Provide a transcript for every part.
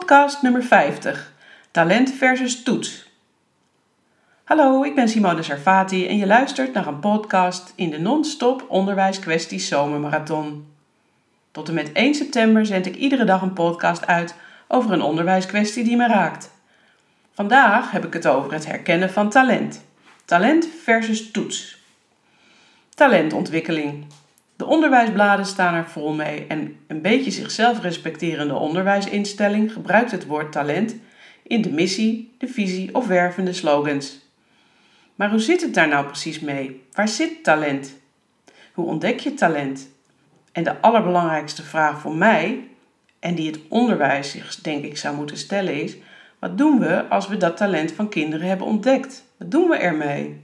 Podcast nummer 50. Talent versus toets. Hallo, ik ben Simone Sarfati en je luistert naar een podcast in de non-stop onderwijskwesties zomermarathon. Tot en met 1 september zend ik iedere dag een podcast uit over een onderwijskwestie die me raakt. Vandaag heb ik het over het herkennen van talent. Talent versus toets. Talentontwikkeling. De onderwijsbladen staan er vol mee en een beetje zichzelf respecterende onderwijsinstelling gebruikt het woord talent in de missie, de visie of wervende slogans. Maar hoe zit het daar nou precies mee? Waar zit talent? Hoe ontdek je talent? En de allerbelangrijkste vraag voor mij, en die het onderwijs zich denk ik zou moeten stellen is: wat doen we als we dat talent van kinderen hebben ontdekt? Wat doen we ermee?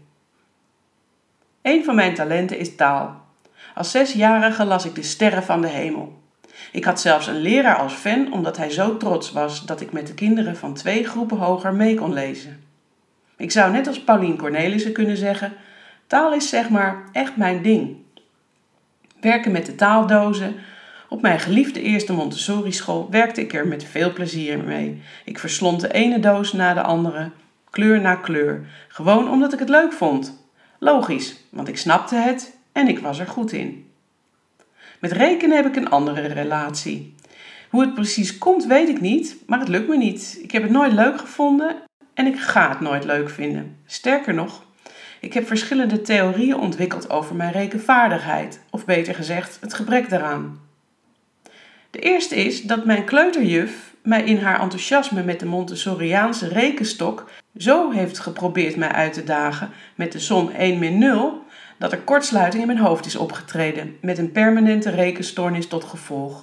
Een van mijn talenten is taal. Als 6-jarige las ik de sterren van de hemel. Ik had zelfs een leraar als fan omdat hij zo trots was dat ik met de kinderen van 2 groepen hoger mee kon lezen. Ik zou net als Paulien Cornelissen kunnen zeggen: taal is zeg maar echt mijn ding. Werken met de taaldozen. Op mijn geliefde eerste Montessori school werkte ik er met veel plezier mee. Ik verslond de ene doos na de andere, kleur na kleur, gewoon omdat ik het leuk vond. Logisch, want ik snapte het en ik was er goed in. Met rekenen heb ik een andere relatie. Hoe het precies komt weet ik niet, maar het lukt me niet. Ik heb het nooit leuk gevonden en ik ga het nooit leuk vinden. Sterker nog, ik heb verschillende theorieën ontwikkeld over mijn rekenvaardigheid, of beter gezegd, het gebrek daaraan. De eerste is dat mijn kleuterjuf mij in haar enthousiasme met de Montessoriaanse rekenstok zo heeft geprobeerd mij uit te dagen met de som 1 - 0, dat er kortsluiting in mijn hoofd is opgetreden, met een permanente rekenstoornis tot gevolg.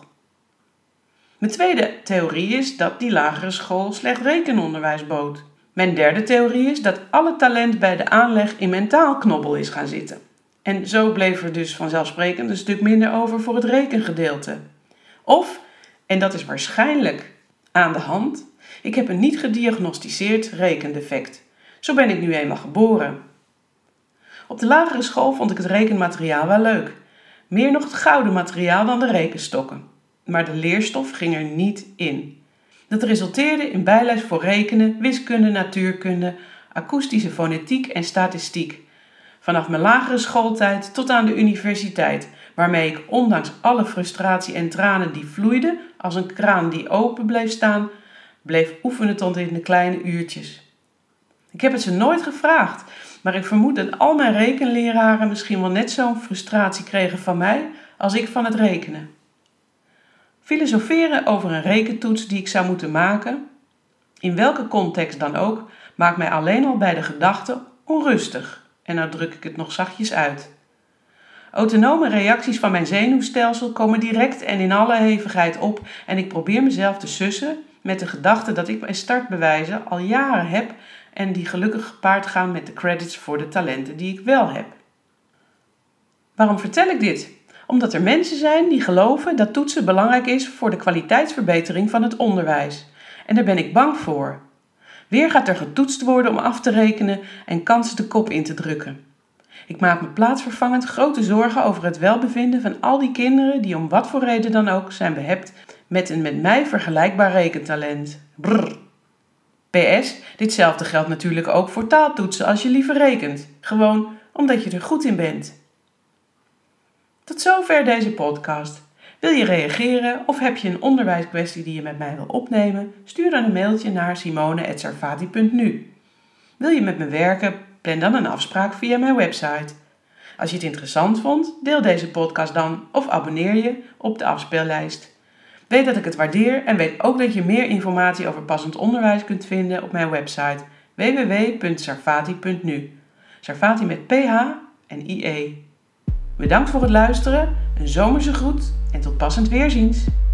Mijn tweede theorie is dat die lagere school slecht rekenonderwijs bood. Mijn derde theorie is dat alle talent bij de aanleg in mijn taalknobbel is gaan zitten. En zo bleef er dus vanzelfsprekend een stuk minder over voor het rekengedeelte. Of, en dat is waarschijnlijk aan de hand, ik heb een niet gediagnosticeerd rekendefect. Zo ben ik nu eenmaal geboren. Op de lagere school vond ik het rekenmateriaal wel leuk. Meer nog het gouden materiaal dan de rekenstokken. Maar de leerstof ging er niet in. Dat resulteerde in bijles voor rekenen, wiskunde, natuurkunde, akoestische fonetiek en statistiek. Vanaf mijn lagere schooltijd tot aan de universiteit, waarmee ik ondanks alle frustratie en tranen die vloeiden, als een kraan die open bleef staan, bleef oefenen tot in de kleine uurtjes. Ik heb het ze nooit gevraagd, maar ik vermoed dat al mijn rekenleraren misschien wel net zo'n frustratie kregen van mij als ik van het rekenen. Filosoferen over een rekentoets die ik zou moeten maken, in welke context dan ook, maakt mij alleen al bij de gedachte onrustig. En nou druk ik het nog zachtjes uit. Autonome reacties van mijn zenuwstelsel komen direct en in alle hevigheid op en ik probeer mezelf te sussen met de gedachte dat ik mijn startbewijzen al jaren heb en die gelukkig gepaard gaan met de credits voor de talenten die ik wel heb. Waarom vertel ik dit? Omdat er mensen zijn die geloven dat toetsen belangrijk is voor de kwaliteitsverbetering van het onderwijs. En daar ben ik bang voor. Weer gaat er getoetst worden om af te rekenen en kansen de kop in te drukken. Ik maak me plaatsvervangend grote zorgen over het welbevinden van al die kinderen die om wat voor reden dan ook zijn behept met een met mij vergelijkbaar rekentalent. Brrr. PS, ditzelfde geldt natuurlijk ook voor taaltoetsen als je liever rekent. Gewoon omdat je er goed in bent. Tot zover deze podcast. Wil je reageren of heb je een onderwijskwestie die je met mij wil opnemen? Stuur dan een mailtje naar simone@sarfati.nu. Wil je met me werken? Plan dan een afspraak via mijn website. Als je het interessant vond, deel deze podcast dan of abonneer je op de afspeellijst. Weet dat ik het waardeer en weet ook dat je meer informatie over passend onderwijs kunt vinden op mijn website www.sarfati.nu. Sarfati met PH en IE. Bedankt voor het luisteren, een zomerse groet en tot passend weerziens.